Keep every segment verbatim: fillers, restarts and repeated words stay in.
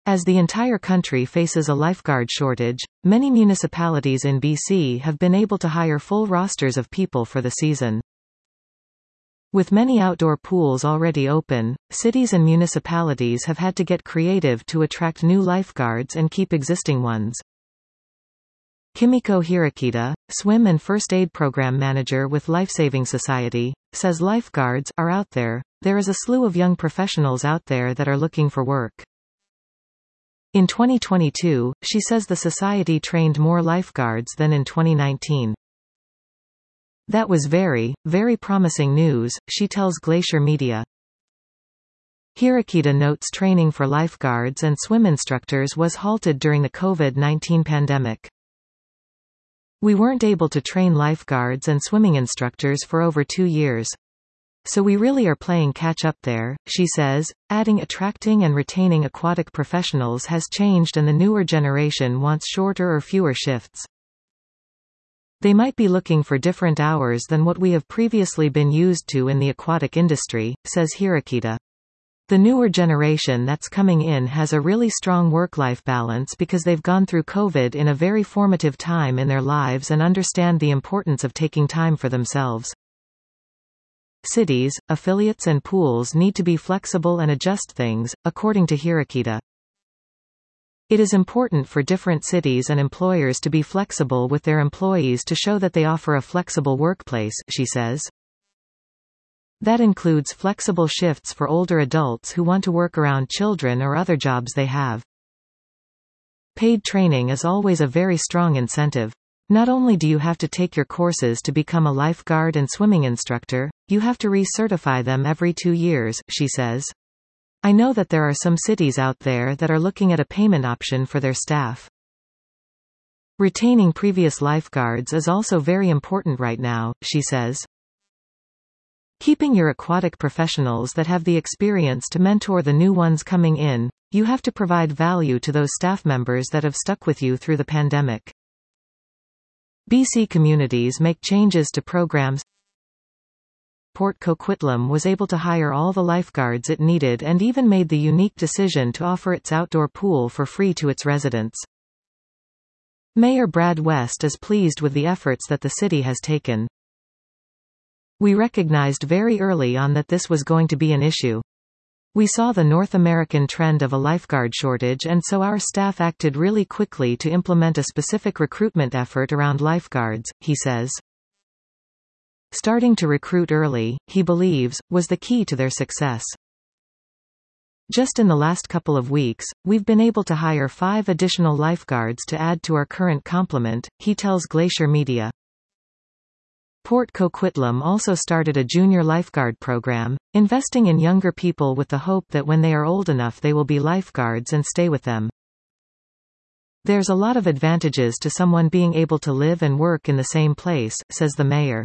As the entire country faces a lifeguard shortage, many municipalities in B C have been able to hire full rosters of people for the season. With many outdoor pools already open, cities and municipalities have had to get creative to attract new lifeguards and keep existing ones. Kimiko Hirokita, Swim and First Aid Program Manager with Lifesaving Society, says lifeguards are out there. There is a slew of young professionals out there that are looking for work. In twenty twenty-two, she says the society trained more lifeguards than in twenty nineteen. That was very, very promising news, she tells Glacier Media. Hirokita notes training for lifeguards and swim instructors was halted during the COVID nineteen pandemic. We weren't able to train lifeguards and swimming instructors for over two years. So we really are playing catch up there, she says, adding attracting and retaining aquatic professionals has changed and the newer generation wants shorter or fewer shifts. They might be looking for different hours than what we have previously been used to in the aquatic industry, says Hirokita. The newer generation that's coming in has a really strong work-life balance because they've gone through COVID in a very formative time in their lives and understand the importance of taking time for themselves. Cities, affiliates and pools need to be flexible and adjust things, according to Hirokita. It is important for different cities and employers to be flexible with their employees to show that they offer a flexible workplace, she says. That includes flexible shifts for older adults who want to work around children or other jobs they have. Paid training is always a very strong incentive. Not only do you have to take your courses to become a lifeguard and swimming instructor, you have to recertify them every two years, she says. I know that there are some cities out there that are looking at a payment option for their staff. Retaining previous lifeguards is also very important right now, she says. Keeping your aquatic professionals that have the experience to mentor the new ones coming in, you have to provide value to those staff members that have stuck with you through the pandemic. B C communities make changes to programs. Port Coquitlam was able to hire all the lifeguards it needed and even made the unique decision to offer its outdoor pool for free to its residents. Mayor Brad West is pleased with the efforts that the city has taken. We recognized very early on that this was going to be an issue. We saw the North American trend of a lifeguard shortage and so our staff acted really quickly to implement a specific recruitment effort around lifeguards, he says. Starting to recruit early, he believes, was the key to their success. Just in the last couple of weeks, we've been able to hire five additional lifeguards to add to our current complement, he tells Glacier Media. Port Coquitlam also started a junior lifeguard program, investing in younger people with the hope that when they are old enough they will be lifeguards and stay with them. There's a lot of advantages to someone being able to live and work in the same place, says the mayor.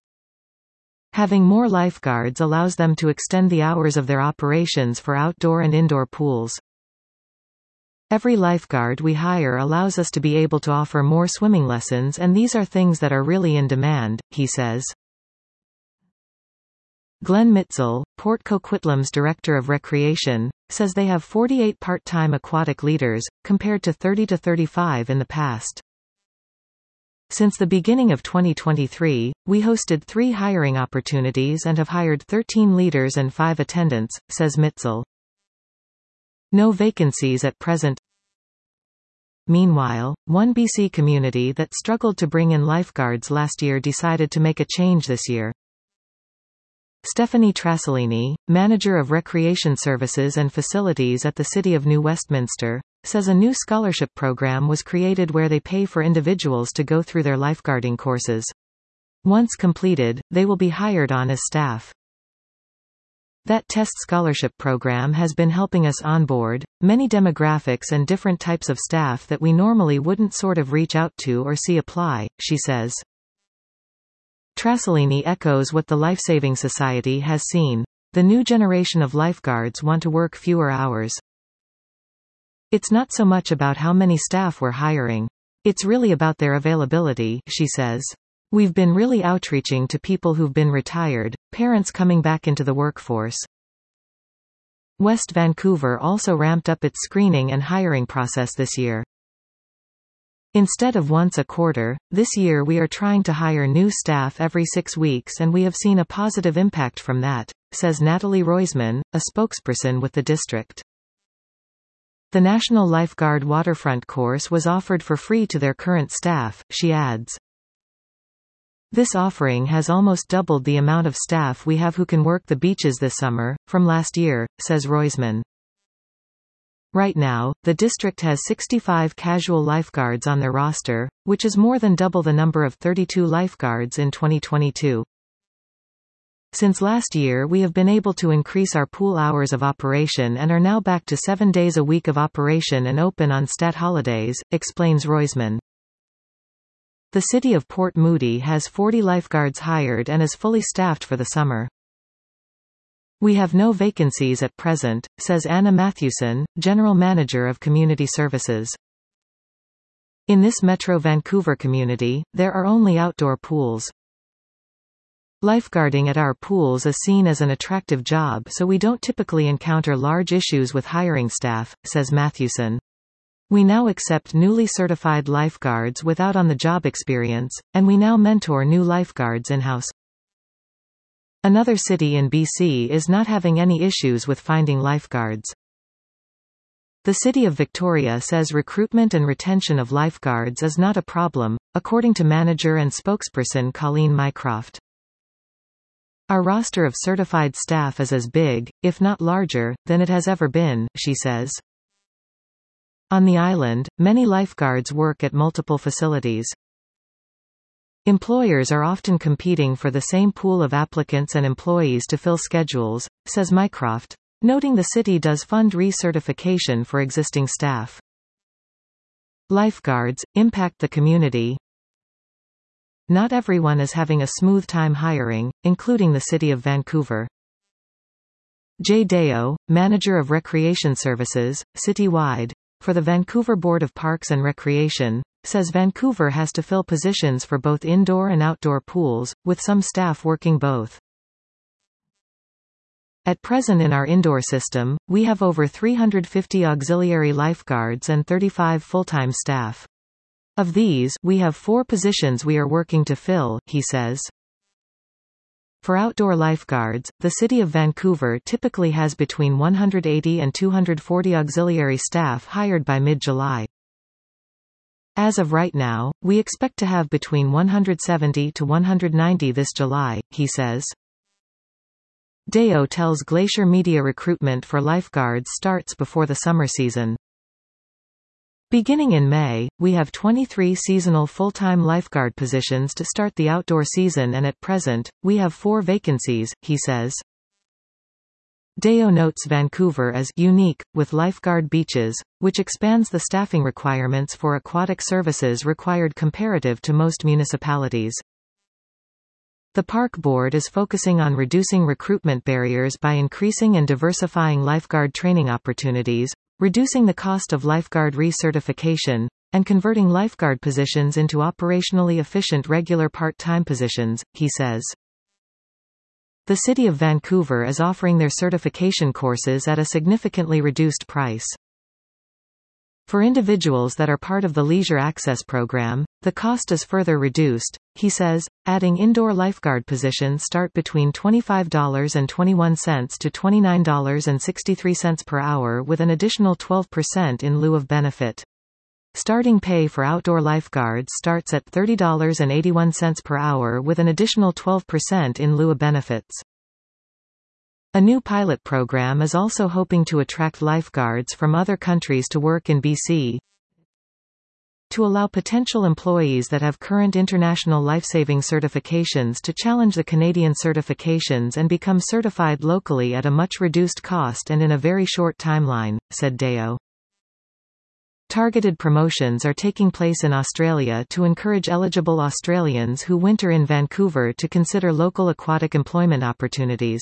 Having more lifeguards allows them to extend the hours of their operations for outdoor and indoor pools. Every lifeguard we hire allows us to be able to offer more swimming lessons and these are things that are really in demand, he says. Glenn Mitzel, Port Coquitlam's Director of Recreation, says they have forty-eight part-time aquatic leaders, compared to thirty to thirty-five in the past. Since the beginning of twenty twenty-three, we hosted three hiring opportunities and have hired thirteen leaders and five attendants, says Mitzel. No vacancies at present. Meanwhile, one B C community that struggled to bring in lifeguards last year decided to make a change this year. Stephanie Trasolini, Manager of Recreation Services and Facilities at the City of New Westminster, says a new scholarship program was created where they pay for individuals to go through their lifeguarding courses. Once completed, they will be hired on as staff. That test scholarship program has been helping us onboard many demographics and different types of staff that we normally wouldn't sort of reach out to or see apply, she says. Trasolini echoes what the Lifesaving Society has seen. The new generation of lifeguards want to work fewer hours. It's not so much about how many staff we're hiring. It's really about their availability, she says. We've been really outreaching to people who've been retired, parents coming back into the workforce. West Vancouver also ramped up its screening and hiring process this year. Instead of once a quarter, this year we are trying to hire new staff every six weeks and we have seen a positive impact from that, says Natalie Roisman, a spokesperson with the district. The National Lifeguard Waterfront course was offered for free to their current staff, she adds. This offering has almost doubled the amount of staff we have who can work the beaches this summer, from last year, says Roisman. Right now, the district has sixty-five casual lifeguards on their roster, which is more than double the number of thirty-two lifeguards in twenty twenty-two. Since last year we have been able to increase our pool hours of operation and are now back to seven days a week of operation and open on stat holidays, explains Roisman. The city of Port Moody has forty lifeguards hired and is fully staffed for the summer. We have no vacancies at present, says Anna Matthewson, General Manager of Community Services. In this Metro Vancouver community, there are only outdoor pools. Lifeguarding at our pools is seen as an attractive job, so we don't typically encounter large issues with hiring staff, says Matthewson. We now accept newly certified lifeguards without on-the-job experience, and we now mentor new lifeguards in-house. Another city in B C is not having any issues with finding lifeguards. The City of Victoria says recruitment and retention of lifeguards is not a problem, according to manager and spokesperson Colleen Mycroft. Our roster of certified staff is as big, if not larger, than it has ever been, she says. On the island, many lifeguards work at multiple facilities. Employers are often competing for the same pool of applicants and employees to fill schedules, says Mycroft, noting the city does fund recertification for existing staff. Lifeguards impact the community. Not everyone is having a smooth time hiring, including the City of Vancouver. Jay Deo, Manager of Recreation Services, citywide, for the Vancouver Board of Parks and Recreation, says Vancouver has to fill positions for both indoor and outdoor pools, with some staff working both. At present in our indoor system, we have over three hundred fifty auxiliary lifeguards and thirty-five full-time staff. Of these, we have four positions we are working to fill, he says. For outdoor lifeguards, the City of Vancouver typically has between one hundred eighty and two hundred forty auxiliary staff hired by mid-July. As of right now, we expect to have between one hundred seventy to one hundred ninety this July, he says. Deo tells Glacier Media recruitment for lifeguards starts before the summer season. Beginning in May, we have twenty-three seasonal full-time lifeguard positions to start the outdoor season and at present, we have four vacancies, he says. Deo notes Vancouver as unique, with lifeguard beaches, which expands the staffing requirements for aquatic services required comparative to most municipalities. The Park Board is focusing on reducing recruitment barriers by increasing and diversifying lifeguard training opportunities, reducing the cost of lifeguard recertification, and converting lifeguard positions into operationally efficient regular part-time positions, he says. The City of Vancouver is offering their certification courses at a significantly reduced price. For individuals that are part of the Leisure Access Program, the cost is further reduced, he says, adding indoor lifeguard positions start between twenty-five dollars and twenty-one cents to twenty-nine dollars and sixty-three cents per hour with an additional twelve percent in lieu of benefit. Starting pay for outdoor lifeguards starts at thirty dollars and eighty-one cents per hour with an additional twelve percent in lieu of benefits. A new pilot program is also hoping to attract lifeguards from other countries to work in B C. To allow potential employees that have current international lifesaving certifications to challenge the Canadian certifications and become certified locally at a much reduced cost and in a very short timeline, said Deo. Targeted promotions are taking place in Australia to encourage eligible Australians who winter in Vancouver to consider local aquatic employment opportunities.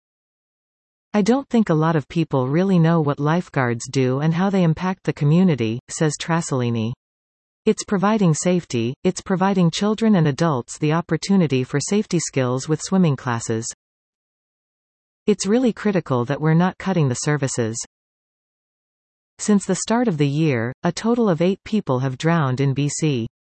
I don't think a lot of people really know what lifeguards do and how they impact the community, says Trasolini. It's providing safety, it's providing children and adults the opportunity for safety skills with swimming classes. It's really critical that we're not cutting the services. Since the start of the year, a total of eight people have drowned in B C.